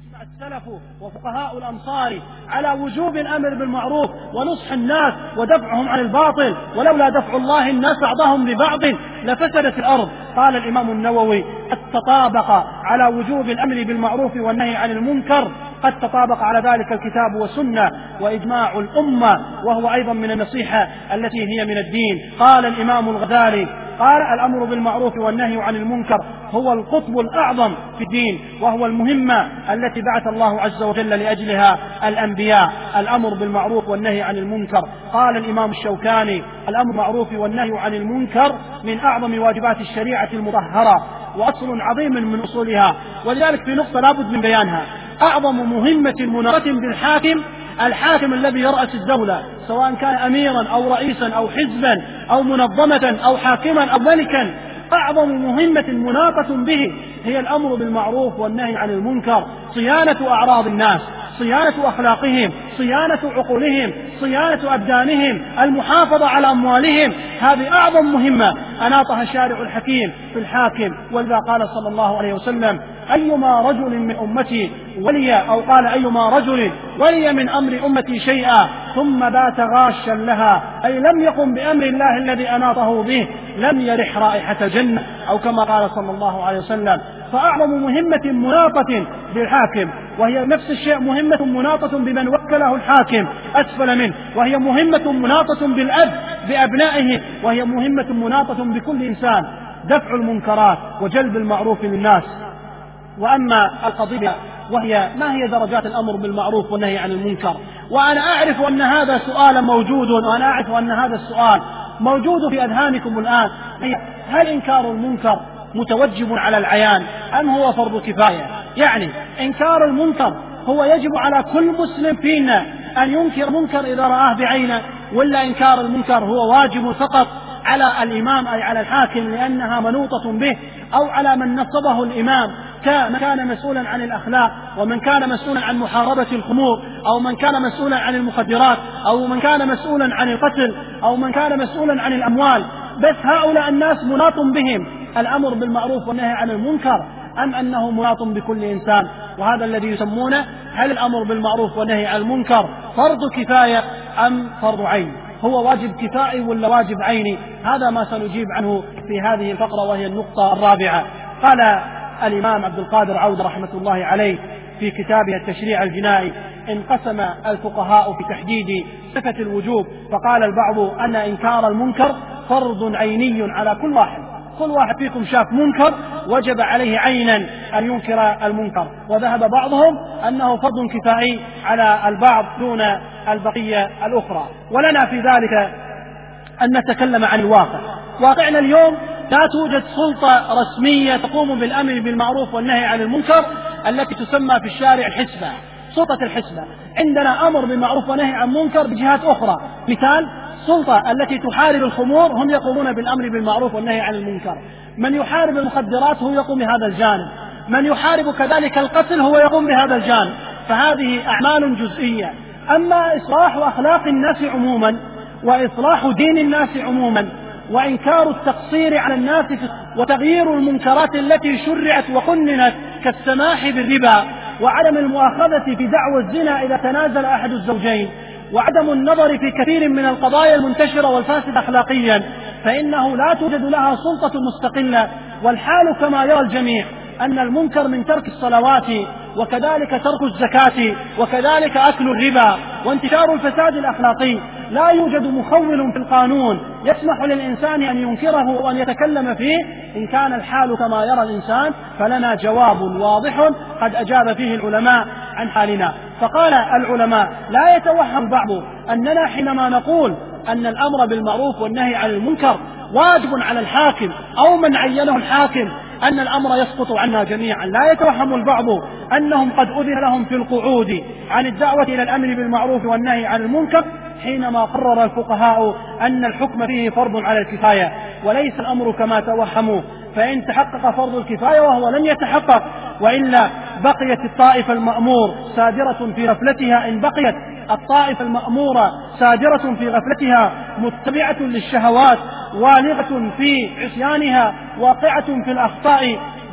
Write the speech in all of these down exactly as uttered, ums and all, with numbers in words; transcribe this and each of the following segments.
أجمع السلف وفقهاء الأمصار على وجوب الأمر بالمعروف ونصح الناس ودفعهم عن الباطل، ولولا دفع الله الناس بعضهم ببعض لفسدت الأرض. قال الإمام النووي: قد تطابق على وجوب الأمر بالمعروف والنهي عن المنكر، قد تطابق على ذلك الكتاب والسنة وإجماع الأمة، وهو أيضا من النصيحة التي هي من الدين. قال الإمام الغزالي: قال: الأمر بالمعروف والنهي عن المنكر هو القطب الأعظم في الدين، وهو المهمة التي بعث الله عز وجل لأجلها الأنبياء، الأمر بالمعروف والنهي عن المنكر. قال الإمام الشوكاني: الأمر بالمعروف والنهي عن المنكر من أعظم واجبات الشريعة المطهرة، وأصل عظيم من أصولها. ولذلك في نقطة لابد من بيانها: أعظم مهمة مناطة بالحاكم، الحاكم الذي يرأس الدولة، سواء كان أميرا أو رئيسا أو حزبا أو منظمة أو حاكما أو ملكا، أعظم مهمة مناطة به هي الأمر بالمعروف والنهي عن المنكر، صيانة أعراض الناس، صيانة أخلاقهم، صيانة عقولهم، صيانة أبدانهم، المحافظة على أموالهم. هذه أعظم مهمة أناطها الشارع الحكيم في الحاكم. ولذا قال صلى الله عليه وسلم: أيما رجل من أمتي ولي، أو قال: أيما رجل ولي من أمر أمتي شيئا ثم بات غاشا لها، أي لم يقم بأمر الله الذي أناطه به، لم يرح رائحة الجنة، أو كما قال صلى الله عليه وسلم. فأعظم مهمة مناطة بالحاكم، وهي نفس الشيء مهمة مناطة بمن وكله الحاكم أسفل منه، وهي مهمة مناطة بالأب بأبنائه، وهي مهمة مناطة بكل إنسان، دفع المنكرات وجلب المعروف للناس. وأما القضية وهي ما هي درجات الأمر بالمعروف والنهي عن المنكر، وأنا أعرف أن هذا سؤال موجود، وأنا أعرف أن هذا السؤال موجود في أذهانكم الآن: هل إنكار المنكر متوجب على العيان أم هو فرض كفاية؟ يعني إنكار المنكر هو يجب على كل مسلم فينا أن ينكر منكر إذا رآه بعينه، ولا إنكار المنكر هو واجب فقط على الإمام أي على الحاكم لأنها منوطة به، أو على من نصبه الإمام من كان مسؤولا عن الأخلاق، ومن كان مسؤولا عن محاربة الخمور، أو من كان مسؤولا عن المخدرات، أو من كان مسؤولا عن القتل، أو من كان مسؤولا عن الأموال. بس هؤلاء الناس مناط بهم الأمر بالمعروف والنهي عن المنكر، أم أنه مناط بكل إنسان؟ وهذا الذي يسمونه: هل الأمر بالمعروف والنهي عن المنكر فرض كفاية أم فرض عين؟ هو واجب كفائي ولا واجب عيني؟ هذا ما سنجيب عنه في هذه الفقرة، وهي النقطة الرابعة. قال الإمام عبد القادر عودة رحمة الله عليه في كتابه التشريع الجنائي: انقسم الفقهاء في تحديد صفة الوجوب، فقال البعض أن إنكار المنكر فرض عيني على كل واحد، كل واحد فيكم شاف منكر وجب عليه عينا أن ينكر المنكر، وذهب بعضهم أنه فرض كفائي على البعض دون البقية الأخرى. ولنا في ذلك أن نتكلم عن الواقع. واقعنا اليوم لا توجد سلطة رسمية تقوم بالأمر بالمعروف والنهي عن المنكر التي تسمى في الشارع الحسبة، سلطة الحسبة. عندنا أمر بالمعروف ونهي عن منكر بجهات أخرى. مثال: السلطة التي تحارب الخمور هم يقومون بالأمر بالمعروف والنهي عن المنكر، من يحارب المخدرات هو يقوم بهذا الجانب، من يحارب كذلك القتل هو يقوم بهذا الجانب. فهذه أعمال جزئية. أما إصلاح أخلاق الناس عموما، وإصلاح دين الناس عموما، وإنكار التقصير على الناس وتغيير المنكرات التي شرعت وقننت كالسماح بالربا، وعدم المؤاخذة في دعوى الزنا إذا تنازل أحد الزوجين، وعدم النظر في كثير من القضايا المنتشرة والفاسدة أخلاقيا، فإنه لا توجد لها سلطة مستقلة. والحال كما يرى الجميع أن المنكر من ترك الصلوات، وكذلك ترك الزكاة، وكذلك أكل الربا، وانتشار الفساد الأخلاقي. لا يوجد مخول في القانون يسمح للإنسان أن ينكره وأن يتكلم فيه. إن كان الحال كما يرى الإنسان فلنا جواب واضح قد أجاب فيه العلماء عن حالنا. فقال العلماء: لا يتوهم بعض أننا حينما نقول أن الأمر بالمعروف والنهي عن المنكر واجب على الحاكم أو من عينه الحاكم أن الأمر يسقط عنا جميعا. لا يتوهم البعض أنهم قد أذن لهم في القعود عن الدعوة إلى الأمر بالمعروف والنهي عن المنكر حينما قرر الفقهاء أن الحكم فيه فرض على الكفاية، وليس الأمر كما توهموا. فإن تحقق فرض الكفاية وهو لم يتحقق، وإلا بقيت الطائفة المأمور سادرة في غفلتها. إن بقيت الطائفة المأمورة سادرة في غفلتها متبعة للشهوات، والغة في عصيانها، واقعة في الأخطاء،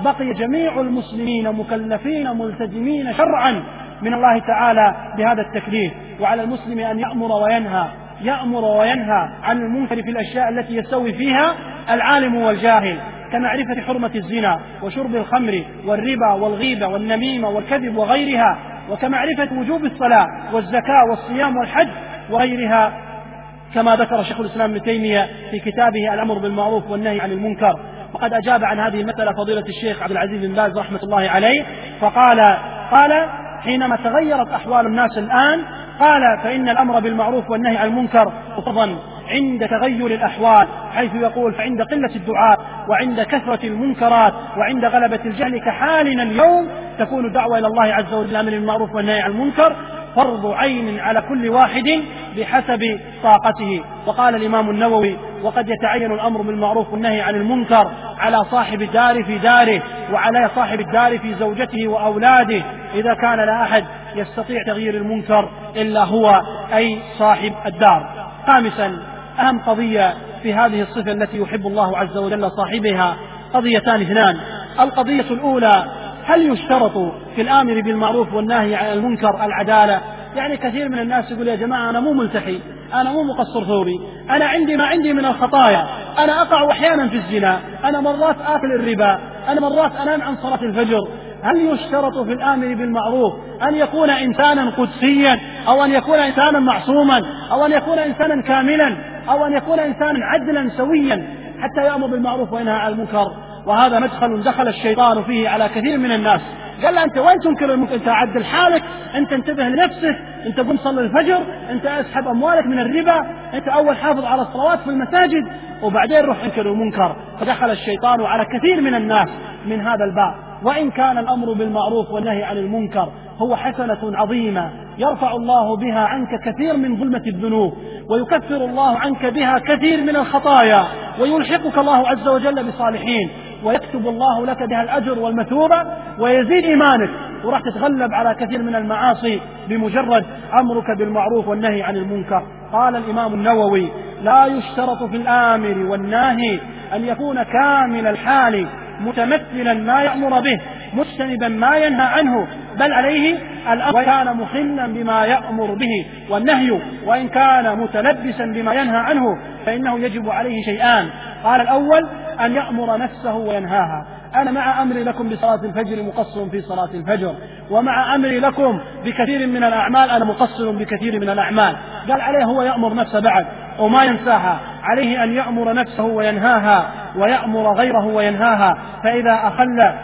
بقي جميع المسلمين مكلفين ملتزمين شرعا من الله تعالى بهذا التكليف. وعلى المسلم أن يأمر وينهى يأمر وينهى عن المنكر في الأشياء التي يستوي فيها العالم والجاهل، كمعرفة حرمة الزنا وشرب الخمر والربا والغيبة والنميمة والكذب وغيرها، وكمعرفة وجوب الصلاة والزكاة والصيام والحج وغيرها، كما ذكر شيخ الإسلام ابن تيمية في كتابه الأمر بالمعروف والنهي عن المنكر. وقد أجاب عن هذه المسألة فضيلة الشيخ عبد العزيز بن باز رحمة الله عليه، فقال قال حينما تغيرت أحوال الناس الآن، قال فإن الأمر بالمعروف والنهي عن المنكر خطبا عند تغير الأحوال، حيث يقول فعند قلة الدعاء وعند كثرة المنكرات وعند غلبة الجهل كحالنا اليوم تكون الدعوة إلى الله عز وجل بالأمر بالمعروف والنهي عن المنكر فرض عين على كل واحد بحسب طاقته. وقال الإمام النووي وقد يتعين الأمر بالمعروف والنهي عن المنكر على صاحب الدار في داره وعلى صاحب الدار في زوجته وأولاده إذا كان لا أحد يستطيع تغيير المنكر إلا هو أي صاحب الدار. خامسا، أهم قضية في هذه الصفة التي يحب الله عز وجل صاحبها قضيتان اثنان. القضية الأولى، هل يشترط في الآمر بالمعروف والنهي عن المنكر العدالة؟ يعني كثير من الناس يقول يا جماعة أنا مو ملتحي، أنا مو مقصر ثوبي، أنا عندي ما عندي من الخطايا، أنا أقع أحيانا في الزنا، أنا مرات آكل الربا، أنا مرات أنام عن صلاة الفجر. هل يشترط في الآمر بالمعروف أن يكون إنسانا قدسيا أو أن يكون إنسانا معصوما أو أن يكون إنسانا كاملا أو أن يكون إنسانا عدلا سويا حتى يأمر بالمعروف وينهى عن المنكر؟ وهذا مدخل دخل الشيطان فيه على كثير من الناس. قال له أنت وين تنكر المنكر؟ أنت عدل حالك، أنت انتبه لنفسك، أنت قم صلي الفجر، أنت اسحب أموالك من الربا، أنت أول حافظ على الصلوات في المساجد وبعدين روح انكر المنكر. فدخل الشيطان على كثير من الناس من هذا الباب. وإن كان الأمر بالمعروف والنهي عن المنكر هو حسنة عظيمة يرفع الله بها عنك كثير من ظلمة الذنوب ويكفر الله عنك بها كثير من الخطايا ويلحقك الله عز وجل بصالحين ويكتب الله لك بها الأجر والمثوبة ويزيد إيمانك وراح تتغلب على كثير من المعاصي بمجرد أمرك بالمعروف والنهي عن المنكر. قال الإمام النووي لا يشترط في الآمر والناهي أن يكون كامل الحال متمثلا ما يأمر به مجتنبا ما ينهى عنه، بل عليه الأمر وإن كان محلا بما يأمر به، والنهي وإن كان متلبسا بما ينهى عنه فإنه يجب عليه شيئان. قال الأول أن يأمر نفسه وينهاها. أنا مع أمري لكم بصلاة الفجر مقصر في صلاة الفجر، ومع أمري لكم بكثير من الأعمال أنا مقصر بكثير من الأعمال. قال عليه هو يأمر نفسه بعد وما ينساها، عليه أن يأمر نفسه وينهاها ويأمر غيره وينهاها، فإذا أخل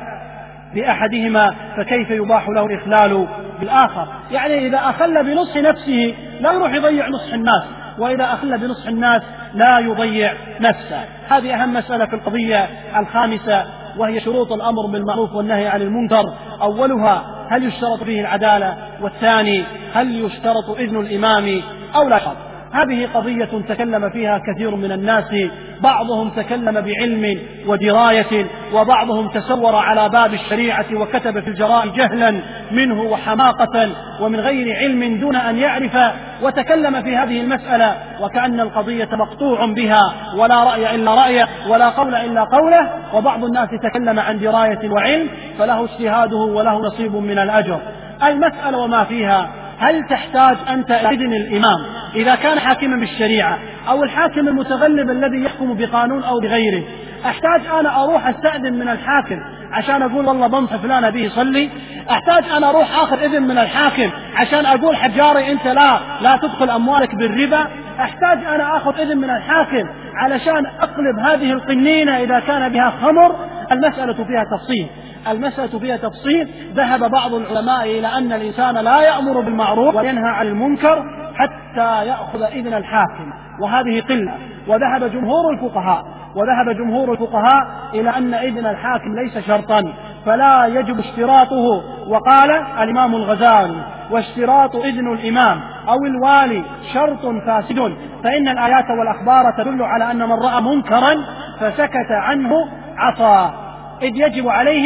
بأحدهما فكيف يباح له الإخلال بالآخر؟ يعني إذا أخل بنصح نفسه لا يروح يضيع نصح الناس، وإذا أخل بنصح الناس لا يضيع نفسه. هذه أهم مسألة في القضية الخامسة، وهي شروط الأمر بالمعروف والنهي عن المنكر. أولها هل يشترط فيه العدالة؟ والثاني هل يشترط إذن الإمام أو لا يشترط؟ هذه قضية تكلم فيها كثير من الناس، بعضهم تكلم بعلم ودراية وبعضهم تسور على باب الشريعة وكتب في الجرائد جهلا منه وحماقة ومن غير علم دون أن يعرف، وتكلم في هذه المسألة وكأن القضية مقطوع بها ولا رأي إلا رأيه ولا قول إلا قوله. وبعض الناس تكلم عن دراية وعلم فله اجتهاده وله نصيب من الأجر. المسألة وما فيها، هل تحتاج أنت إذن الإمام إذا كان حاكما بالشريعة أو الحاكم المتغلب الذي يحكم بقانون أو بغيره؟ أحتاج أنا أروح أستأذن من الحاكم عشان أقول والله بنصح فلان به يصلي؟ أحتاج أنا أروح آخذ إذن من الحاكم عشان أقول حجاري أنت لا لا تدخل أموالك بالربا؟ أحتاج أنا أخذ إذن من الحاكم علشان أقلب هذه القنينة إذا كان بها خمر؟ المسألة فيها تفصيل المسألة فيها تفصيل ذهب بعض العلماء إلى أن الإنسان لا يأمر بالمعروف وينهى عن المنكر حتى يأخذ إذن الحاكم، وهذه قلة. وذهب جمهور الفقهاء وذهب جمهور الفقهاء إلى أن إذن الحاكم ليس شرطا فلا يجب اشتراطه. وقال الإمام الغزالي واشتراط إذن الإمام أو الوالي شرط فاسد، فإن الآيات والأخبار تدل على أن من رأى منكرا فسكت عنه عصى، إذ يجب عليه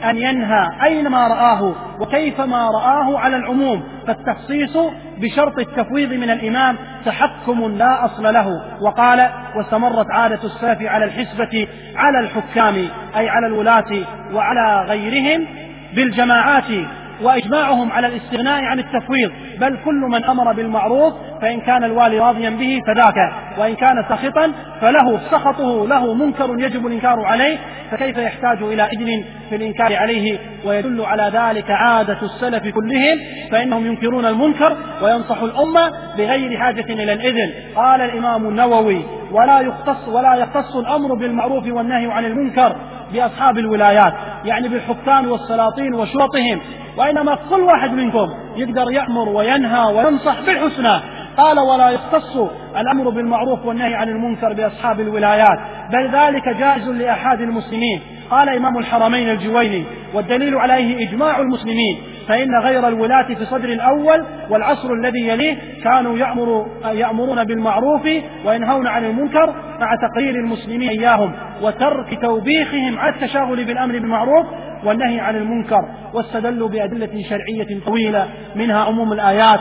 أن ينهى أينما رآه وكيفما رآه على العموم، فالتخصيص بشرط التفويض من الإمام تحكم لا أصل له. وقال: واستمرت عادة السلف على الحسبة على الحكام، أي على الولاة وعلى غيرهم بالجماعات، وإجماعهم على الاستغناء عن التفويض، بل كل من أمر بالمعروف فإن كان الوالي راضيا به فذاك، وإن كان سخطا فله سخطه له منكر يجب الإنكار عليه، فكيف يحتاج إلى إذن في الإنكار عليه؟ ويدل على ذلك عادة السلف كلهم، فإنهم ينكرون المنكر وينصح الأمة بغير حاجة إلى الإذن. قال الإمام النووي: ولا يختص ولا يختص الأمر بالمعروف والنهي عن المنكر بأصحاب الولايات، يعني بالحكام والسلاطين وشرطهم، وإنما كل واحد منكم يقدر يأمر وينهى وينصح بالحسنى. قال: ولا يختص الأمر بالمعروف والنهي عن المنكر بأصحاب الولايات، بل ذلك جائز لأحد المسلمين. قال إمام الحرمين الجويني: والدليل عليه إجماع المسلمين، فإن غير الولاة في صدر الأول والعصر الذي يليه كانوا يأمر يأمرون بالمعروف وينهون عن المنكر مع تقرير المسلمين إياهم وترك توبيخهم على التشاغل بالأمر بالمعروف والنهي عن المنكر. واستدلوا بأدلة شرعية طويلة، منها عموم الآيات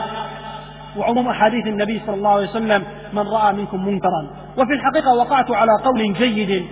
وعموم أحاديث النبي صلى الله عليه وسلم: من رأى منكم منكرا. وفي الحقيقة وقعت على قول جيد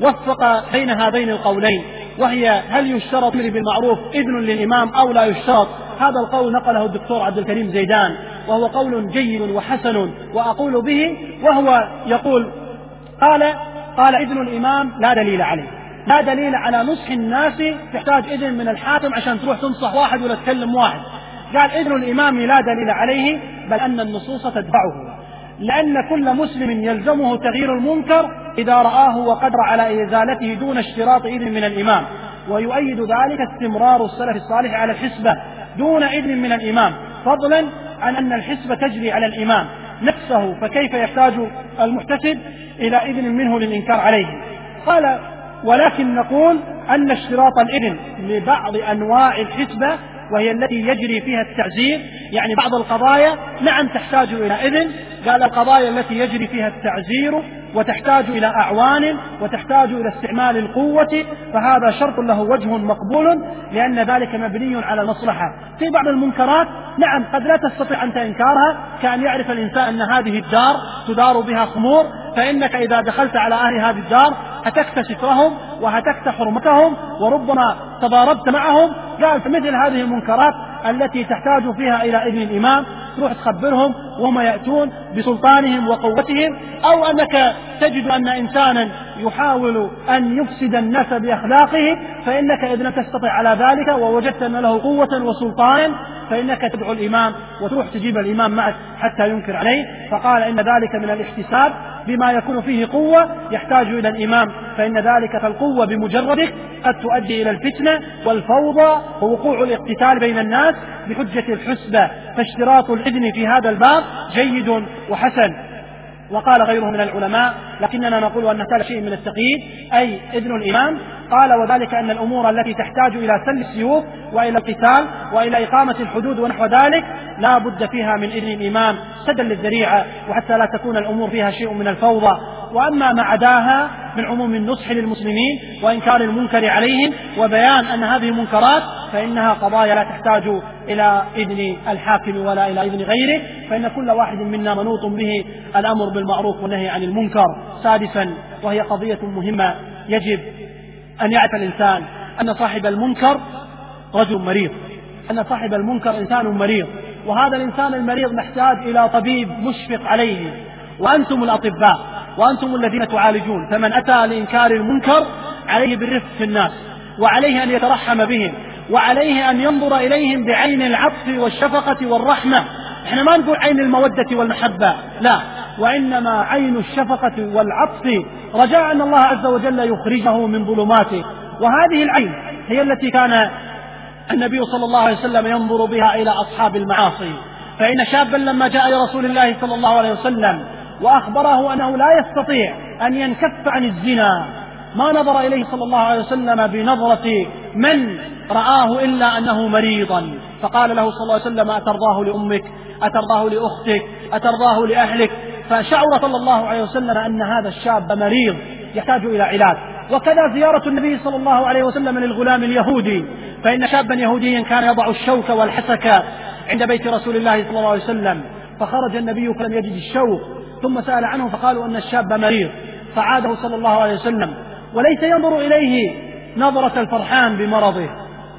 وفق بين هذين القولين، وهي: هل يشترط بالمعروف إذن للإمام أو لا يشترط؟ هذا القول نقله الدكتور عبد الكريم زيدان، وهو قول جيد وحسن وأقول به. وهو يقول: قال قال إذن الإمام لا دليل عليه، لا دليل على نصح الناس تحتاج إذن من الحاكم عشان تروح تنصح واحد ولا تكلم واحد. قال: إذن الإمام لا دليل عليه، بل أن النصوص تتبعه، لأن كل مسلم يلزمه تغيير المنكر إذا رآه وقدر على إزالته دون اشتراط إذن من الإمام. ويؤيد ذلك استمرار السلف الصالح على الحسبة دون إذن من الإمام، فضلا عن أن الحسبة تجري على الإمام نفسه، فكيف يحتاج المحتسب إلى إذن منه للإنكار عليه؟ قال: ولكن نقول أن اشتراط الإذن لبعض أنواع الحسبة، وهي التي يجري فيها التعزير، يعني بعض القضايا نعم تحتاج إلى إذن. قال: القضايا التي يجري فيها التعزير وتحتاج إلى أعوان وتحتاج إلى استعمال القوة، فهذا شرط له وجه مقبول، لأن ذلك مبني على المصلحة. في بعض المنكرات نعم قد لا تستطيع أنت إنكارها، كأن يعرف الإنسان أن هذه الدار تدار بها خمور، فإنك إذا دخلت على أهل هذه الدار هتكت سترهم وهتكت حرمتهم وربما تضاربت معهم. قال: فمثل هذه المنكرات التي تحتاج فيها إلى إذن الإمام تروح تخبرهم وهم يأتون بسلطانهم وقوتهم، أو أنك تجد أن إنسانا يحاول أن يفسد الناس بأخلاقه، فإنك إذا لم تستطع على ذلك ووجدت أن له قوة وسلطان فإنك تدعو الإمام وتروح تجيب الإمام معك حتى ينكر عليه. فقال: إن ذلك من الاحتساب بما يكون فيه قوة يحتاج إلى الإمام، فإن ذلك فالقوة بمجرده قد تؤدي إلى الفتنة والفوضى ووقوع الاقتتال بين الناس بحجة الحسبة، فاشتراط الإذن في هذا الباب جيد وحسن. وقال غيره من العلماء: لكننا نقول أن هذا شيء من التقييد، أي إذن الإمام. قال: وذلك أن الأمور التي تحتاج إلى سل السيوف وإلى القتال وإلى إقامة الحدود ونحو ذلك لا بد فيها من إذن الإمام سدا للذريعة، وحتى لا تكون الأمور فيها شيء من الفوضى. وأما ما عداها من عموم النصح للمسلمين وإنكار المنكر عليهم وبيان أن هذه منكرات، فإنها قضايا لا تحتاج إلى إذن الحاكم ولا إلى إذن غيره، فإن كل واحد منا منوط به الأمر بالمعروف والنهي عن المنكر. سادسا، وهي قضية مهمة يجب أن يعرف الإنسان أن صاحب المنكر رجل مريض، أن صاحب المنكر إنسان مريض، وهذا الإنسان المريض محتاج إلى طبيب مشفق عليه، وأنتم الأطباء وأنتم الذين تعالجون، فمن أتى لإنكار المنكر عليه بالرفق في الناس، وعليه أن يترحم بهم، وعليه أن ينظر إليهم بعين العطف والشفقة والرحمة. احنا ما نقول عين المودة والمحبة، لا، وإنما عين الشفقة والعطف، رجاء أن الله عز وجل يخرجه من ظلماته. وهذه العين هي التي كان النبي صلى الله عليه وسلم ينظر بها إلى أصحاب المعاصي. فإن شابا لما جاء لرسول الله صلى الله عليه وسلم وأخبره أنه لا يستطيع أن ينكف عن الزنا، ما نظر إليه صلى الله عليه وسلم بنظرة من رآه إلا أنه مريضا، فقال له صلى الله عليه وسلم: أترضاه لأمك؟ أترضاه لأختك؟ أترضاه لأهلك؟ فشعر صلى الله عليه وسلم أن هذا الشاب مريض يحتاج إلى علاج، وكذا زيارة النبي صلى الله عليه وسلم للغلام اليهودي، فإن شابا يهوديا كان يضع الشوك والحسك عند بيت رسول الله صلى الله عليه وسلم، فخرج النبي فلم يجد الشوك، ثم سأل عنه فقالوا أن الشاب مريض، فعاده صلى الله عليه وسلم وليس ينظر إليه نظرة الفرحان بمرضه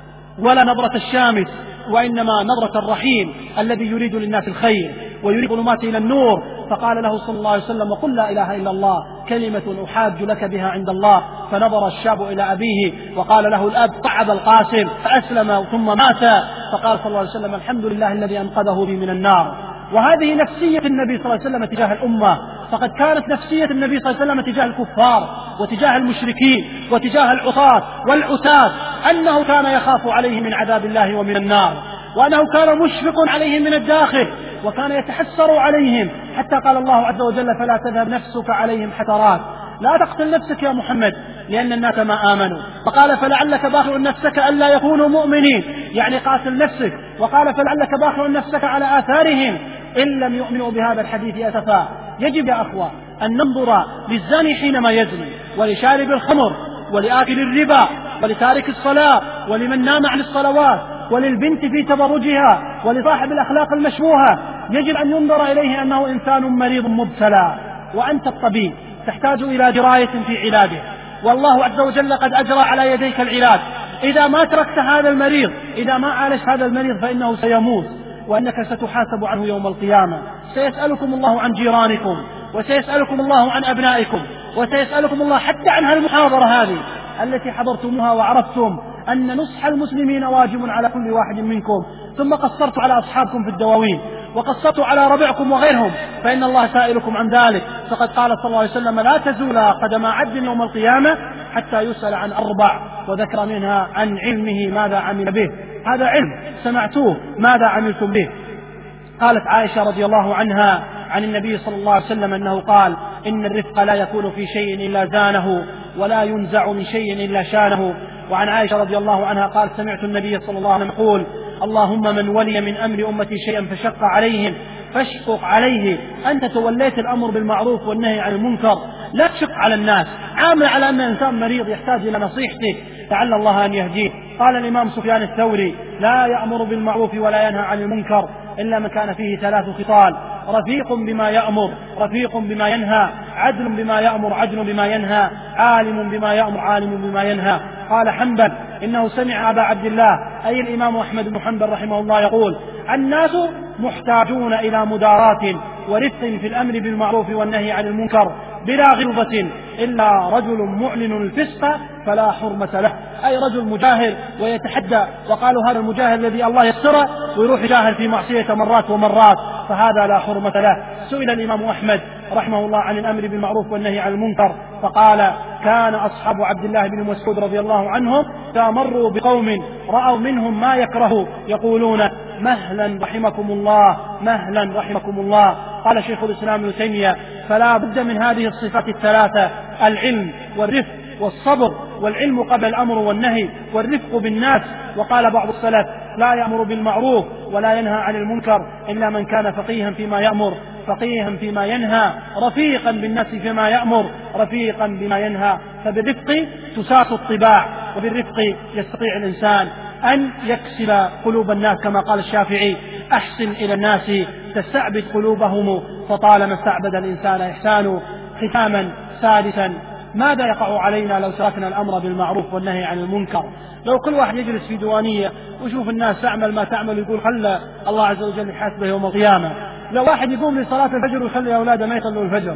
ولا نظرة الشامت، وإنما نظرة الرحيم الذي يريد للناس الخير ويريد ظلمات إلى النور. فقال له صلى الله عليه وسلم: قل لا إله إلا الله كلمة أحاج لك بها عند الله. فنظر الشاب إلى أبيه وقال له الأب: صعب القاسم، فأسلم ثم مات. فقال صلى الله عليه وسلم: الحمد لله الذي أنقذه بي من النار. وهذه نفسية النبي صلى الله عليه وسلم تجاه الأمة، فقد كانت نفسية النبي صلى الله عليه وسلم تجاه الكفار وتجاه المشركين وتجاه العصاة والعتاة أنه كان يخاف عليهم من عذاب الله ومن النار، وأنه كان مشفق عليهم من الداخل، وكان يتحسر عليهم، حتى قال الله عز وجل: فلا تذهب نفسك عليهم حسرات. لا تقتل نفسك يا محمد لأن الناس ما آمنوا. فقال: فلعلك باخع نفسك ألا يكونوا مؤمنين، يعني قاتل نفسك. وقال: فلعلك باخع نفسك على آثارهم إن لم يؤمنوا بهذا الحديث أسفا. يجب يا أخوة أن ننظر للزاني حينما يزني، ولشارب الخمر، ولآكل الربا، ولتارك الصلاة، ولمن نام عن الصلوات، وللبنت في تبرجها، ولصاحب الأخلاق المشبوهة. يجب أن ينظر إليه أنه إنسان مريض مبتلى، وأنت الطبيب تحتاج إلى دراية في علاجه، والله عز وجل قد أجرى على يديك العلاج. إذا ما تركت هذا المريض، إذا ما عالجت هذا المريض، فإنه سيموت، وأنك ستحاسب عنه يوم القيامة. سيسألكم الله عن جيرانكم، وسيسألكم الله عن أبنائكم، وسيسألكم الله حتى عن هالمحاضرة هذه التي حضرتموها وعرفتم أن نصح المسلمين واجب على كل واحد منكم، ثم قصرت على أصحابكم في الدواوين، وقصرت على ربعكم وغيرهم، فإن الله سائلكم عن ذلك. فقد قال صلى الله عليه وسلم: لا تزول قدم عبد يوم القيامة حتى يسأل عن أربع، وذكر منها عن علمه ماذا عمل به. هذا علم سمعتوه، ماذا عملتم به؟ قالت عائشة رضي الله عنها عن النبي صلى الله عليه وسلم أنه قال: إن الرفق لا يكون في شيء إلا زانه، ولا ينزع من شيء إلا شانه. وعن عائشة رضي الله عنها قال: سمعت النبي صلى الله عليه وسلم يقول: اللهم من ولي من أمر أمتي شيئا فشق عليهم فاشقق عليه. أنت توليت الأمر بالمعروف والنهي عن المنكر، لا تشق على الناس، عامل على أن إنسان مريض يحتاج إلى نصيحتك، لعل الله أن يهديه. قال الإمام سفيان الثوري: لا يأمر بالمعروف ولا ينهى عن المنكر إلا من كان فيه ثلاث خصال: رفيق بما يأمر، رفيق بما ينهى، عدل بما يأمر، عدل بما ينهى، عالم بما يأمر، عالم بما ينهى. قال حنبل: إنه سمع أبا عبد الله أي الإمام أحمد بن حنبل رحمه الله يقول: الناس محتاجون إلى مداراة ورفق في الأمر بالمعروف والنهي عن المنكر بلا غلظة، إلا رجل معلن الفسق فلا حرمة له. أي رجل مجاهر ويتحدى، وقالوا هذا المجاهر الذي الله يسره ويروح يجاهر في معصية مرات ومرات، فهذا لا حرمة له. سئل الإمام أحمد رحمه الله عن الأمر بالمعروف والنهي عن المنكر فقال: كان أصحاب عبد الله بن مسعود رضي الله عنهم تمروا بقوم رأوا منهم ما يكره يقولون: مهلا رحمكم الله، مهلا رحمكم الله. قال شيخ الإسلام ابن تيمية: فلا بد من هذه الصفات الثلاثة: العلم والرفق والصبر، والعلم قبل الأمر والنهي، والرفق بالناس. وقال بعض السلف: لا يأمر بالمعروف ولا ينهى عن المنكر إلا من كان فقيها فيما يأمر، فقيها فيما ينهى، رفيقا بالناس فيما يأمر، رفيقا بما ينهى. فبالرفق تساق الطباع، وبالرفق يستطيع الإنسان أن يكسب قلوب الناس، كما قال الشافعي: أحسن إلى الناس تستعبد قلوبهم، فطالما استعبد الإنسان إحسان. ختاما سادسا: ماذا يقع علينا لو تركنا الأمر بالمعروف والنهي عن المنكر؟ لو كل واحد يجلس في ديوانية ويشوف الناس تعمل ما تعمل ويقول خلى الله عز وجل يحاسبه يوم القيامة، لو واحد يقوم لصلاة الفجر ويخلي أولاده ما يصلوا الفجر،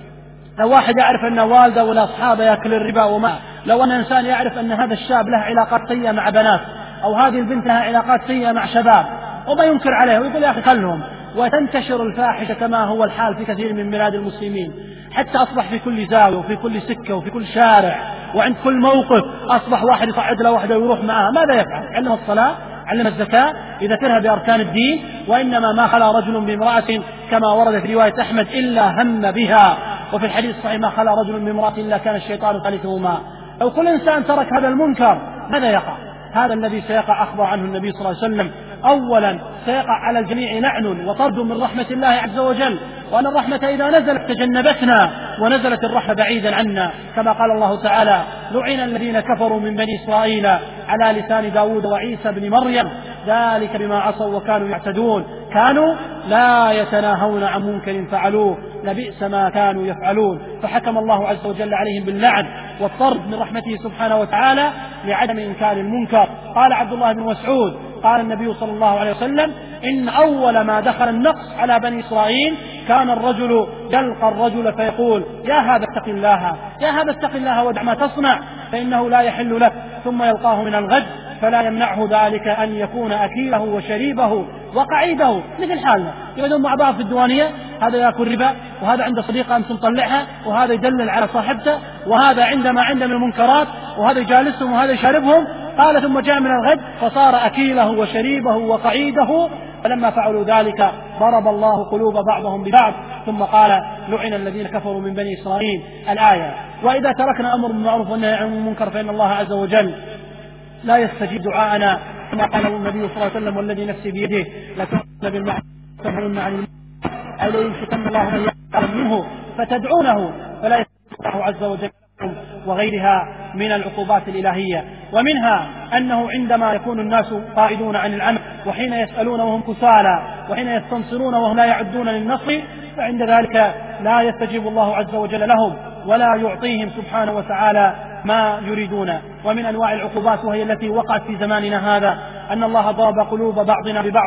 لو واحد يعرف أن والده ولا أصحابه يأكل الربا وما، لو أن إنسان يعرف أن هذا الشاب له علاقات سيئة مع بنات، أو هذه البنت لها علاقات سيئة مع شباب، وما ينكر عليه ويقول يا أخي خلهم، وتنتشر الفاحشة كما هو الحال في كثير من بلاد المسلمين، حتى أصبح في كل زاوية وفي كل سكة وفي كل شارع وعند كل موقف أصبح واحد يصعد له واحدة ويروح معها. ماذا يفعل؟ علم الصلاة، علم الزكاة، يذكرها بأركان الدين. وإنما ما خلا رجل بامرأة كما ورد في رواية أحمد إلا هم بها، وفي الحديث الصحيح: ما خلا رجل بامرأة إلا كان الشيطان ثالثهما. لو كل إنسان ترك هذا المنكر ماذا يقع؟ هذا الذي سيقع أخبر عنه النبي صلى الله عليه وسلم. أولا سيقع على الجميع لعن وطرد من رحمة الله عز وجل، وأن الرحمة إذا نزلت تجنبتنا ونزلت الرحمة بعيدا عنا، كما قال الله تعالى: لعن الذين كفروا من بني إسرائيل على لسان داود وعيسى بن مريم ذلك بما عصوا وكانوا يعتدون كانوا لا يتناهون عن منكر فعلوه لبئس ما كانوا يفعلون. فحكم الله عز وجل عليهم باللعن والطرد من رحمته سبحانه وتعالى لعدم إنكار المنكر. قال عبد الله بن مسعود قال النبي صلى الله عليه وسلم: إن أول ما دخل النقص على بني إسرائيل كان الرجل يلقى الرجل فيقول: يا هذا اتق الله، يا هذا اتق الله ودع ما تصنع فإنه لا يحل لك، ثم يلقاه من الغد فلا يمنعه ذلك أن يكون أكيله وشريبه وقعيده، مثل حالنا يقعدون مع بعض في الديوانية، هذا يأكل ربا، وهذا عنده صديقة أمس مطلعها، وهذا يدلل على صاحبته، وهذا عندما عنده من المنكرات، وهذا يجالسهم وهذا يشاربهم. قال: ثم جاء من الغد فصار أكيله وشريبه وقعيده، فلما فعلوا ذلك ضرب الله قلوب بعضهم ببعض، ثم قال: لعن الذين كفروا من بني إسرائيل. الآية. وإذا تركنا أمر بالمعروف والنهي عن المنكر فإن الله عز وجل لا يستجيب دعاءنا، كما قال النبي صلى الله عليه وسلم: والذي نفسي بيده لتأمرن بالمعروف وتنهون عن المنكر أو ليمسكن الله من يقرب منه فتدعونه فلا يستجيب الله عز وجل، وغيرها من العقوبات الإلهية. ومنها أنه عندما يكون الناس قائدون عن العمل وحين يسألون وهم كسالى وحين يستنصرون وهم لا يعدون للنصر، فعند ذلك لا يستجيب الله عز وجل لهم ولا يعطيهم سبحانه وتعالى ما يريدون. ومن أنواع العقوبات وهي التي وقعت في زماننا هذا أن الله ضرب قلوب بعضنا ببعض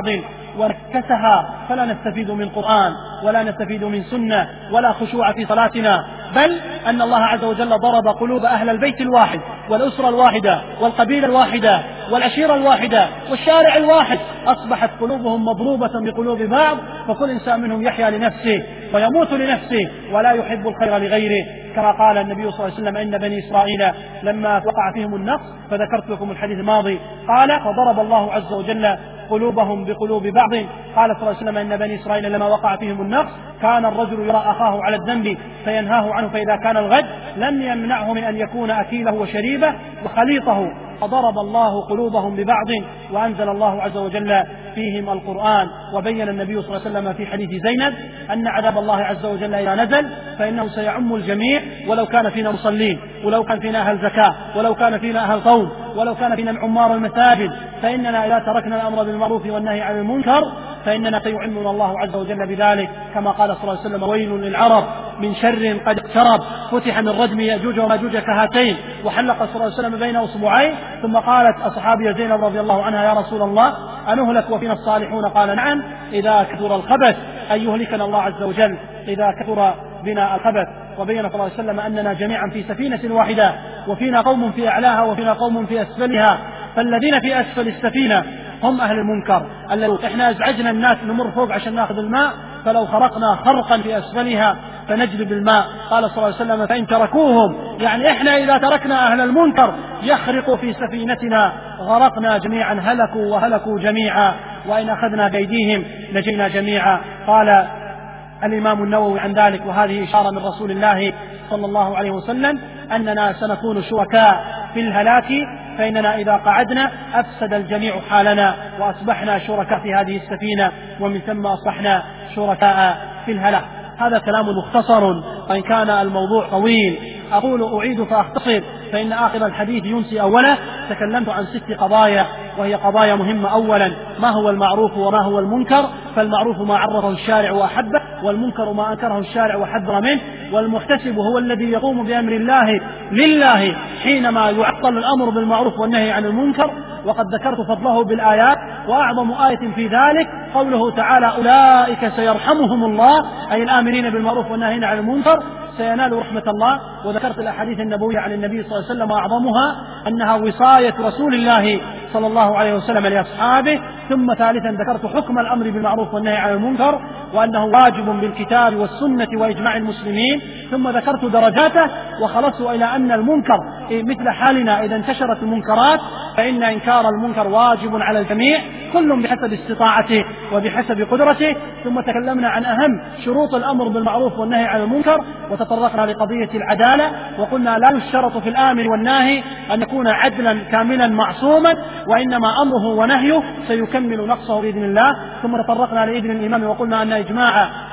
ونكسها، فلا نستفيد من قرآن ولا نستفيد من سنة ولا خشوع في صلاتنا، بل أن الله عز وجل ضرب قلوب أهل البيت الواحد والأسرة الواحدة والقبيلة الواحدة والعشيرة الواحدة والشارع الواحد، أصبحت قلوبهم مضروبة بقلوب بعض، فكل إنسان منهم يحيا لنفسه ويموت لنفسه ولا يحب الخير لغيره، كما قال النبي صلى الله عليه وسلم: إن بني إسرائيل لما وقع فيهم النقص، فذكرت لكم الحديث الماضي، قال: فضرب الله عز وجل قلوبهم بقلوب بعض. قال صلى الله عليه وسلم: إن بني إسرائيل لما وقع فيهم النقص كان الرجل يرى أخاه على الذنب فينهاه عنه، فإذا كان الغد لم يمنعه من أن يكون أكيله وشريبه وخليطه، فضرب الله قلوبهم ببعض، وأنزل الله عز وجل فيهم القرآن. وبين النبي صلى الله عليه وسلم في حديث زينب أن عذاب الله عز وجل إذا نزل فإنه سيعم الجميع، ولو كان فينا مصلين، ولو كان فينا أهل زكاة، ولو كان فينا أهل صوم، ولو كان فينا عمار المساجد، فإننا إذا تركنا الأمر بالمعروف والنهي عن المنكر فإننا سيعمنا الله عز وجل بذلك، كما قال صلى الله عليه وسلم: ويل للعرب من شر قد اقترب، فتح من ردم يأجوج وماجوج كهاتين، وحلق صلى الله عليه وسلم بين أصبعين، ثم قالت أصحابي زينب رضي الله عنها: يا رسول الله أنهلك وفينا الصالحون؟ قال: نعم، إذا كثر الخبث، أن يهلكنا الله عز وجل إذا كثر بنا الخبث. وبين صلى الله عليه وسلم أننا جميعا في سفينة واحدة، وفينا قوم في أعلاها وفينا قوم في أسفلها، فالذين في أسفل السفينة هم أهل المنكر، الذين إحنا أزعجنا الناس نمر فوق عشان نأخذ الماء، فلو خرقنا خرقا في أسفلها فنجلب الماء. قال صلى الله عليه وسلم: فإن تركوهم، يعني إحنا إذا تركنا أهل المنكر يخرقوا في سفينتنا غرقنا جميعا، هلكوا وهلكوا جميعا، وإن أخذنا بأيديهم لجينا جميعا. قال الإمام النووي عن ذلك، وهذه إشارة من رسول الله صلى الله عليه وسلم، أننا سنكون شركاء في الهلاك، فإننا إذا قعدنا أفسد الجميع حالنا وأصبحنا شركاء في هذه السفينة، ومن ثم أصبحنا شركاء في الهلاك. هذا كلام مختصر، وإن كان الموضوع طويل أقول أعيد فأختصر، فإن آخر الحديث ينسي أوله. تكلمت عن ست قضايا وهي قضايا مهمة. أولا: ما هو المعروف وما هو المنكر؟ فالمعروف ما عرفه الشارع وأحبه، والمنكر ما أنكره الشارع وحذر منه. والمحتسب هو الذي يقوم بأمر الله لله حينما يعطل الأمر بالمعروف والنهي عن المنكر، وقد ذكرت فضله بالآيات، وأعظم آية في ذلك قوله تعالى: أولئك سيرحمهم الله، أي الآمرين بالمعروف والناهين عن المنكر سينال رحمة الله. وذكرت الأحاديث النبوية عن النبي صلى الله عليه وسلم، وأعظمها أنها وصاية رسول الله صلى الله عليه وسلم لأصحابه. ثم ثالثا ذكرت حكم الأمر بالمعروف والنهي عن المنكر، وأنه واجب بالكتاب والسنة وإجماع المسلمين. ثم ذكرت درجاته، وخلصت إلى أن المنكر مثل حالنا إذا انتشرت المنكرات فإن إنكار المنكر واجب على الجميع، كل بحسب استطاعته وبحسب قدرته. ثم تكلمنا عن أهم شروط الأمر بالمعروف والنهي عن المنكر، وتطرقنا لقضية العدالة، وقلنا لا يشترط في الآمر والناهي أن يكون عدلا كاملا معصوما، وإنما أمره ونهيه سيكمل نقصه بإذن الله. ثم تطرقنا لإذن الإمام، وقلنا أن إجماع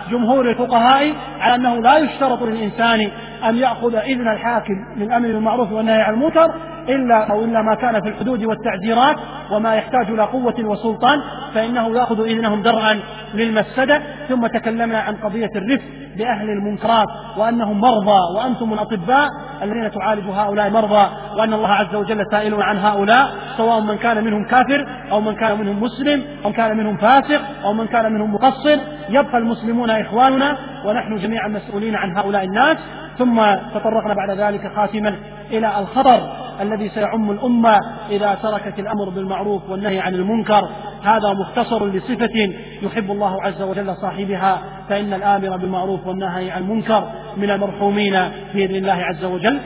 جمهور الفقهاء على أنه لا يشترط للإنسان أن يأخذ إذن الحاكم للأمر بالمعروف والنهي عن المنكر إلا أو إلا ما كان في الحدود والتعزيرات وما يحتاج إلى قوة وسلطان، فإنه يأخذ إذنهم درءا للمفسدة. ثم تكلمنا عن قضية الرفق بأهل المنكرات وأنهم مرضى وأنتم الأطباء الذين تعالجوا هؤلاء مرضى، وأن الله عز وجل سائل عن هؤلاء سواء من كان منهم كافر أو من كان منهم مسلم أو من كان منهم فاسق أو من كان منهم مقصر، يبقى المسلمون إخواننا ونحن جميعا مسؤولين عن هؤلاء الناس. ثم تطرقنا بعد ذلك خاتما إلى الخطر الذي سيعم الأمة إذا تركت الأمر بالمعروف والنهي عن المنكر. هذا مختصر لصفة يحب الله عز وجل صاحبها، فإن الآمر بالمعروف والنهي عن المنكر من المرحومين بإذن الله عز وجل.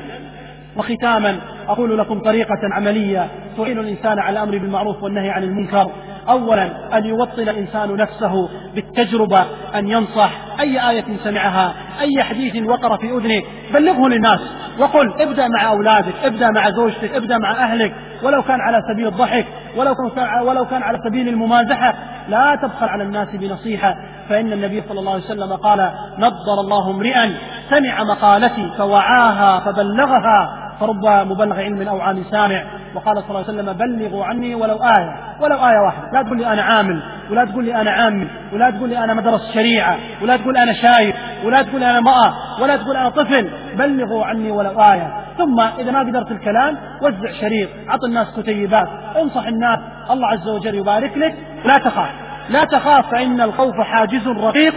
وختاما أقول لكم طريقة عملية تعين الإنسان على الأمر بالمعروف والنهي عن المنكر. أولا أن يوطن الإنسان نفسه بالتجربة، أن ينصح أي آية سمعها، أي حديث وقر في أذنه بلغه للناس وقل ابدأ مع أولادك، ابدأ مع زوجتك، ابدأ مع أهلك، ولو كان على سبيل الضحك، ولو كان, ولو كان على سبيل الممازحة. لا تبخل على الناس بنصيحة، فإن النبي صلى الله عليه وسلم قال نضر الله امرئا سمع مقالتي فوعاها فبلغها فرب مبلغ علم أو عام سامع. وقال صلى الله عليه وسلم بلغوا عني ولو آية، ولو آية واحدة. لا تقول لي أنا عامل، ولا تقول لي أنا عامل، ولا تقول لي أنا مدرس شريعة، ولا تقول أنا شايب، ولا تقول أنا امرأة، ولا تقول أنا طفل. بلغوا عني ولو آية. ثم إذا ما قدرت الكلام وزع شريط، عط الناس كتيبات، انصح الناس، الله عز وجل يبارك لك. لا تخاف، لا تخاف، فإن الخوف حاجز رقيق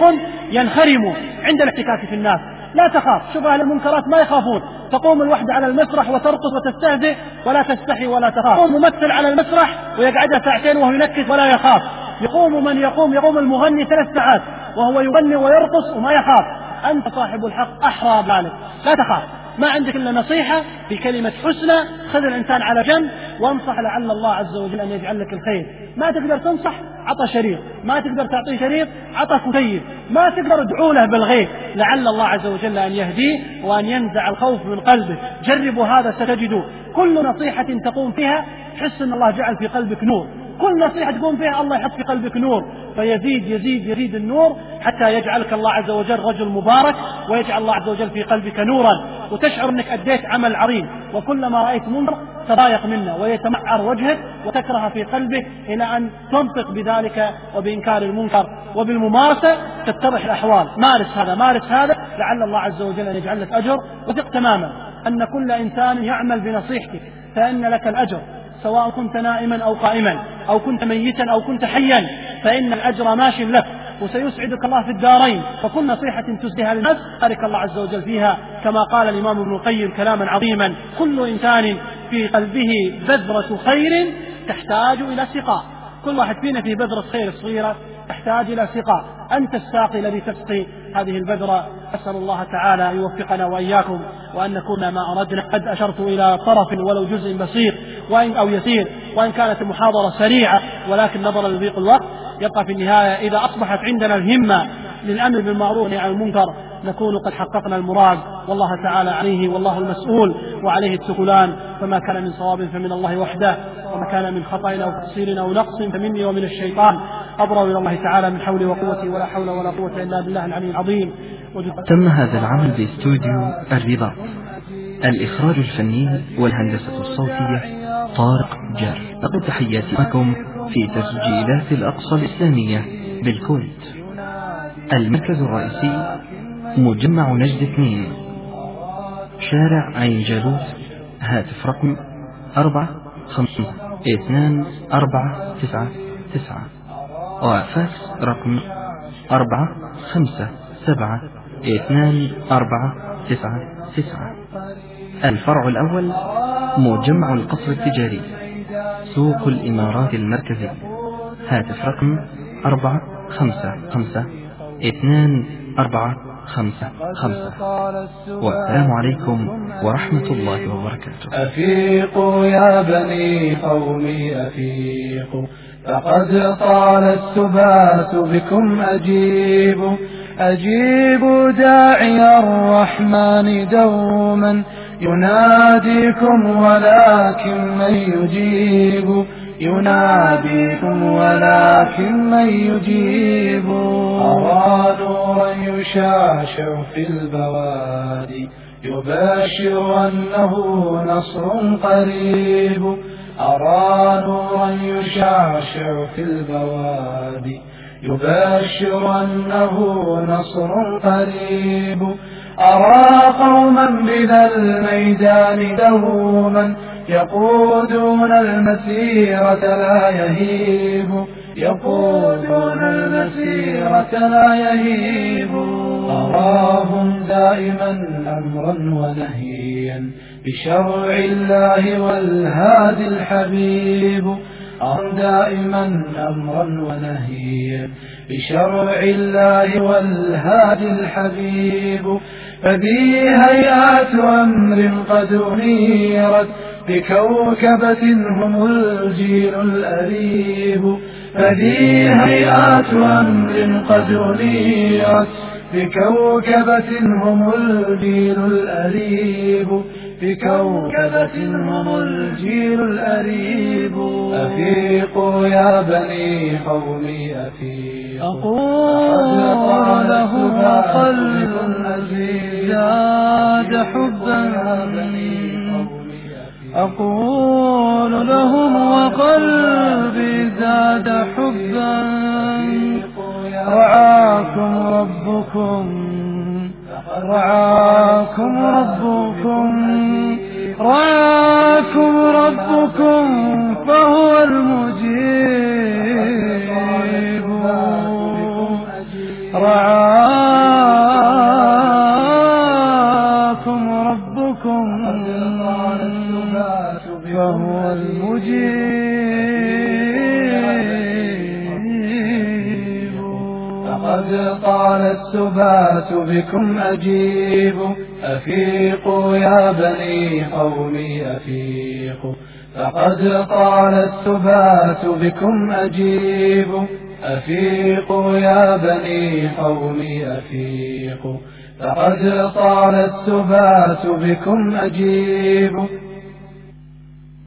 ينخرم عند الاحتكاك في الناس. لا تخاف. شوف أهل المنكرات ما يخافون، تقوم الوحدة على المسرح وترقص وتستهزئ ولا تستحي ولا تخاف. يقوم ممثل على المسرح ويقعد ساعتين وهو ينكت ولا يخاف. يقوم من يقوم يقوم المغني ثلاث ساعات وهو يغني ويرقص وما يخاف. أنت صاحب الحق أحرى بذلك، لا تخاف. ما عندك إلا نصيحة بكلمة حسنى، خذ الإنسان على جنب وانصح لعل الله عز وجل أن يجعل لك الخير. ما تقدر تنصح عطى شريط، ما تقدر تعطيه شريط عطى كتيب، ما تقدر ادعو له بالغيب لعل الله عز وجل أن يهديه وأن ينزع الخوف من قلبه. جربوا هذا ستجدوا كل نصيحة تقوم فيها تحس أن الله جعل في قلبك نور. كل نصيحة تقوم فيها الله يحط في قلبك نور، فيزيد يزيد يزيد النور حتى يجعلك الله عز وجل رجل مبارك، ويجعل الله عز وجل في قلبك نورا، وتشعر أنك أديت عمل عظيم. وكلما رأيت منكر تضايق منه ويتمعر وجهك وتكره في قلبه، إلى أن تنطق بذلك وبإنكار المنكر. وبالممارسة تتضح الأحوال. مارس هذا مارس هذا لعل الله عز وجل أن يجعل لك أجر. وثق تماما أن كل إنسان يعمل بنصيحتك فإن لك الأجر، سواء كنت نائما أو قائما أو كنت ميتا أو كنت حيا، فإن الأجر ماش لك وسيسعدك الله في الدارين. فكل نصيحة تسديها للناس بارك الله عز وجل فيها، كما قال الإمام ابن القيم كلاما عظيما: كل إنسان في قلبه بذرة خير تحتاج إلى سقاء. كل واحد فينا في بذرة خير صغيرة تحتاج إلى سقاء. أنت الساقي الذي تسقي هذه البذرة. أسأل الله تعالى أن يوفقنا وإياكم وأن نكون ما أردنا. قد أشرت إلى طرف ولو جزء بسيط وإن أو يسير، وإن كانت المحاضرة سريعة، ولكن نظرا لضيق الوقت يبقى في النهاية إذا أصبحت عندنا الهمة للأمر بالمعروف والنهي عن المنكر نكون قد حققنا المراد، والله تعالى عليه والله المسؤول وعليه التكلان. فما كان من صواب فمن الله وحده، وما كان من خطأ أو تقصير أو نقص فمني ومن الشيطان. أبرأ إلى الله تعالى من حولي وقوتي، ولا حول ولا قوة إلا بالله العلي العظيم. تم هذا العمل باستوديو الرباط. الإخراج الفني والهندسة الصوتية طارق جار. لقد تحياتي لكم في تسجيلات الأقصى الإسلامية بالكويت. المركز الرئيسي مجمع نجد اثنين، شارع عين جالوت، هاتف رقم أربعة خمسة اثنان أربعة تسعة تسعة، وفاكس رقم أربعة خمسة سبعة اثنان أربعة تسعة تسعة. الفرع الأول مجمع القصر التجاري، سوق الإمارات المركزي، هاتف رقم أربعة خمسة خمسة اثنان أربعة خمسة خمسة. والسلام عليكم ورحمة الله وبركاته. أفيقوا يا بني قومي أفيقوا، فقد طال السبات بكم. أجيبوا أجيبوا داعي الرحمن دوما يناديكم، ولكن من يجيب يناديكم ولا ولكن من يجيب. أرى نورا يشاشع في البوادي يبشر أنه نصر قريب. أرى نورا يشاشع في البوادي يبشر أنه نصر قريب. أرى قوما بذا الميدان دوما يقودون المسيرة لا يهيب. يقودون المسيرة لا يهيب. أراهم دائما أمرا ونهيا بشرع الله والهادي الحبيب. أراهم دائما أمرا ونهيا بشرع الله والهادي الحبيب. فذي هيئات أمر قد أنيرت بكوكبة هم الجيل الأريب. فذي هيئات أمر قد أنيرت بكوكبة هم الجيل الأريب. بكوكبة هم الجيل الأريب. أفيقوا يا بني قومي أفيقوا. أقول لهم قلب زاد حبا. أقول لهم وقلبي زاد حبا. رعاكم ربكم رعاكم ربكم رعاكم ربكم فهو المجيب. رعاكم ربكم فهو المجيب. فقد طال السبات بكم أجيب. أفيقوا يا بني قومي أفيقوا. فقد طال السبات بكم أجيب. أفيقوا يا بني قومي أفيقوا. فقد طال السبات بكم أجيب.